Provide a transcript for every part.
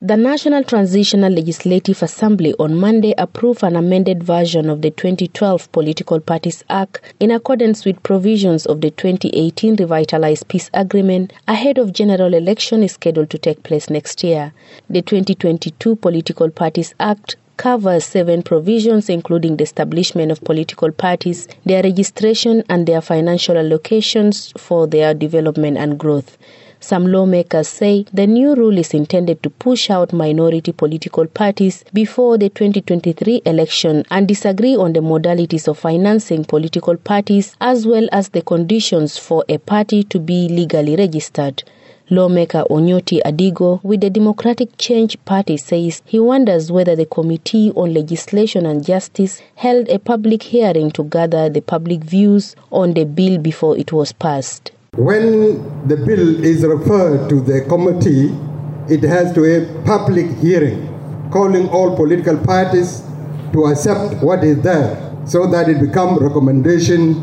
The National Transitional Legislative Assembly on Monday approved an amended version of the 2012 Political Parties Act in accordance with provisions of the 2018 Revitalized Peace Agreement ahead of general election scheduled to take place next year. The 2022 Political Parties Act covers 7 provisions, including the establishment of political parties, their registration, and their financial allocations for their development and growth. Some lawmakers say the new rule is intended to push out minority political parties before the 2023 election and disagree on the modalities of financing political parties as well as the conditions for a party to be legally registered. Lawmaker Onyoti Adigo with the Democratic Change Party says he wonders whether the Committee on Legislation and Justice held a public hearing to gather the public views on the bill before it was passed. When the bill is referred to the committee, it has to have public hearing, calling all political parties to accept what is there so that it becomes recommendation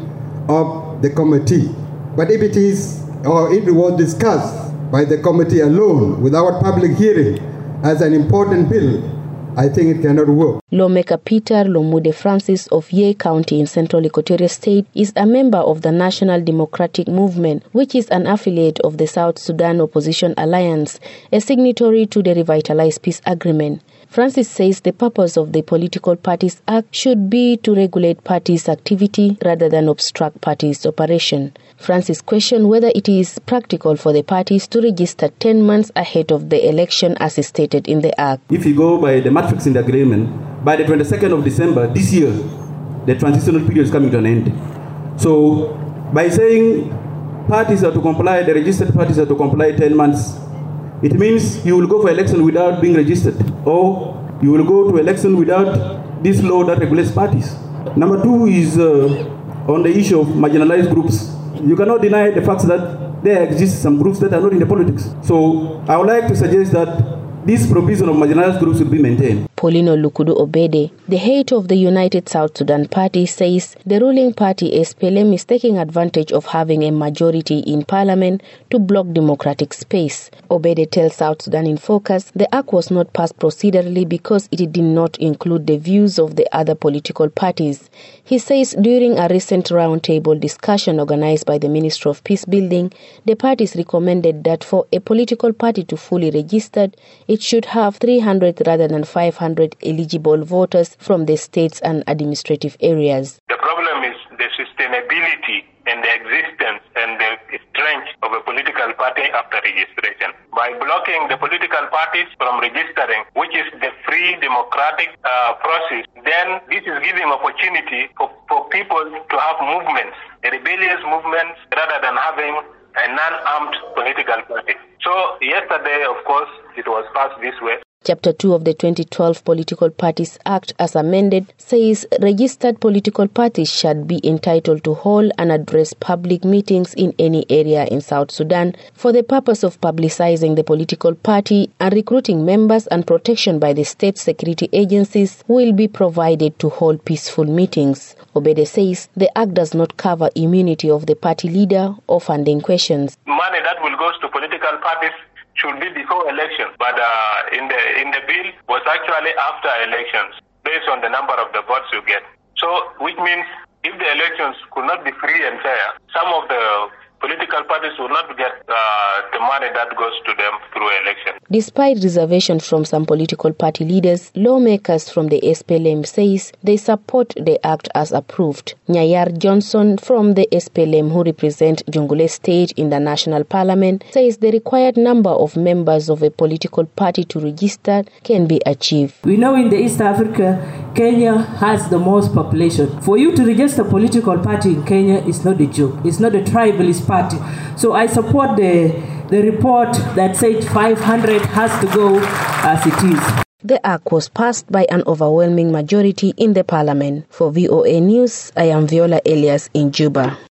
of the committee. But if it is, or it was discussed by the committee alone without public hearing as an important bill, I think it cannot work. Lawmaker Peter Lomude Francis of Ye County in Central Equatoria State is a member of the National Democratic Movement, which is an affiliate of the South Sudan Opposition Alliance, a signatory to the Revitalized Peace Agreement. Francis says the purpose of the Political Parties Act should be to regulate parties' activity rather than obstruct parties' operation. Francis questioned whether it is practical for the parties to register 10 months ahead of the election as stated in the Act. If you go by the matrix in the agreement, by the 22nd of December this year, the transitional period is coming to an end. So by saying parties are to comply, the registered parties are to comply 10 months, it means you will go for election without being registered, or you will go to election without this law that regulates parties. Number 2 is on the issue of marginalized groups. You cannot deny the fact that there exist some groups that are not in the politics. So I would like to suggest that this provision of marginalized groups should be maintained. Paulino Lukudu Obede, the head of the United South Sudan Party, says the ruling party SPLM is taking advantage of having a majority in parliament to block democratic space. Obede tells South Sudan in Focus the act was not passed procedurally because it did not include the views of the other political parties. He says during a recent roundtable discussion organized by the Ministry of Peace Building, the parties recommended that for a political party to fully register, it should have 300 rather than 500 eligible voters from the states and administrative areas. The problem is the sustainability and the existence and the strength of a political party after registration. By blocking the political parties from registering, which is the free democratic process, then this is giving opportunity for people to have movements, rebellious movements, rather than having a non-armed political party. So yesterday, of course, it was passed this way. Chapter 2 of the 2012 Political Parties Act, as amended, says registered political parties shall be entitled to hold and address public meetings in any area in South Sudan for the purpose of publicizing the political party, and recruiting members and protection by the state security agencies will be provided to hold peaceful meetings. Obede says the act does not cover immunity of the party leader or funding questions. Money that will go to political parties should be before elections, but in the bill was actually after elections, based on the number of the votes you get. So, which means if the elections could not be free and fair, some of the political parties will not get the money that goes to them through election. Despite reservations from some political party leaders, lawmakers from the SPLM says they support the act as approved. Nyayar Johnson from the SPLM, who represent Jungule State in the National Parliament, says the required number of members of a political party to register can be achieved. We know in the East Africa, Kenya has the most population. For you to register a political party in Kenya is not a joke. It's not a tribalist party. So I support the report that said 500 has to go as it is. The act was passed by an overwhelming majority in the parliament. For VOA News, I am Viola Elias in Juba.